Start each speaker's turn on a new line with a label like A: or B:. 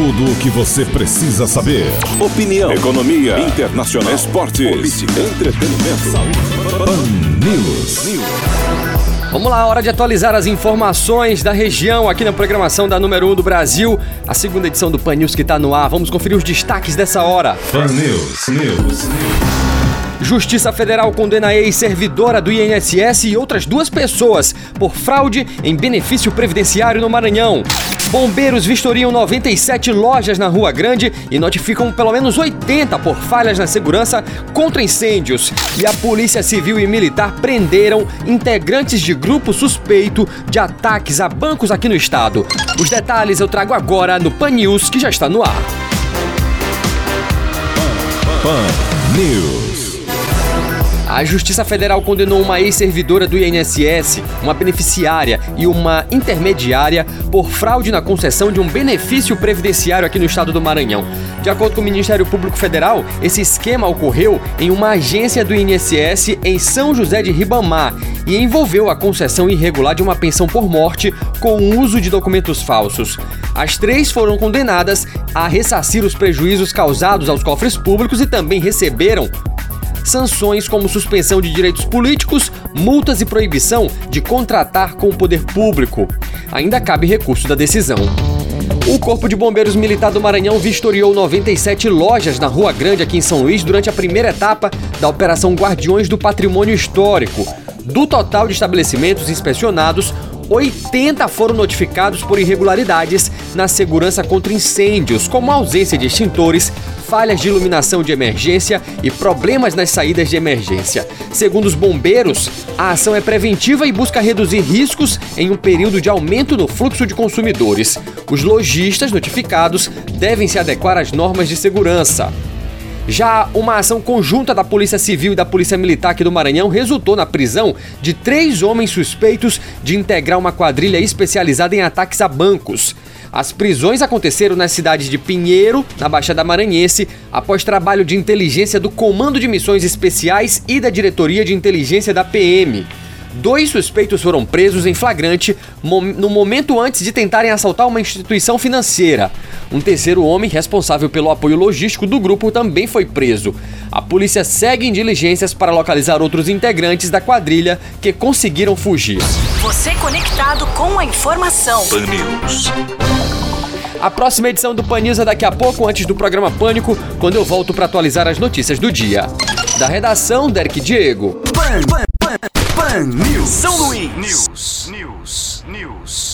A: Tudo o que você precisa saber. Opinião, economia, internacional, esportes, política, entretenimento, saúde. Pan News.
B: Vamos lá, hora de atualizar as informações da região aqui na programação da número 1 do Brasil, a segunda edição do Pan News que está no ar. Vamos conferir os destaques dessa hora.
A: Pan News.
B: Justiça Federal condena ex-servidora do INSS e outras 2 pessoas por fraude em benefício previdenciário no Maranhão. Bombeiros vistoriam 97 lojas na Rua Grande e notificam pelo menos 80 por falhas na segurança contra incêndios. E a Polícia Civil e Militar prenderam integrantes de grupo suspeito de ataques a bancos aqui no estado. Os detalhes eu trago agora no Pan News, que já está no ar.
A: Pan News.
B: A Justiça Federal condenou uma ex-servidora do INSS, uma beneficiária e uma intermediária por fraude na concessão de um benefício previdenciário aqui no estado do Maranhão. De acordo com o Ministério Público Federal, esse esquema ocorreu em uma agência do INSS em São José de Ribamar e envolveu a concessão irregular de uma pensão por morte com o uso de documentos falsos. As 3 foram condenadas a ressarcir os prejuízos causados aos cofres públicos e também receberam sanções como suspensão de direitos políticos, multas e proibição de contratar com o poder público. Ainda cabe recurso da decisão. O Corpo de Bombeiros Militar do Maranhão vistoriou 97 lojas na Rua Grande, aqui em São Luís, durante a primeira etapa da Operação Guardiões do Patrimônio Histórico. Do total de estabelecimentos inspecionados, 80 foram notificados por irregularidades na segurança contra incêndios, como ausência de extintores, falhas de iluminação de emergência e problemas nas saídas de emergência. Segundo os bombeiros, a ação é preventiva e busca reduzir riscos em um período de aumento no fluxo de consumidores. Os lojistas notificados devem se adequar às normas de segurança. Já uma ação conjunta da Polícia Civil e da Polícia Militar aqui do Maranhão resultou na prisão de 3 homens suspeitos de integrar uma quadrilha especializada em ataques a bancos. As prisões aconteceram nas cidades de Pinheiro, na Baixada Maranhense, após trabalho de inteligência do Comando de Missões Especiais e da Diretoria de Inteligência da PM. 2 suspeitos foram presos em flagrante no momento antes de tentarem assaltar uma instituição financeira. Um terceiro homem, responsável pelo apoio logístico do grupo, também foi preso. A polícia segue em diligências para localizar outros integrantes da quadrilha que conseguiram fugir.
C: Você conectado com a informação.
A: Pan News.
B: A próxima edição do Pan News é daqui a pouco, antes do programa Pânico, quando eu volto para atualizar as notícias do dia. Da redação, Derek Diego.
D: Pan News.
C: São Luís.
D: News.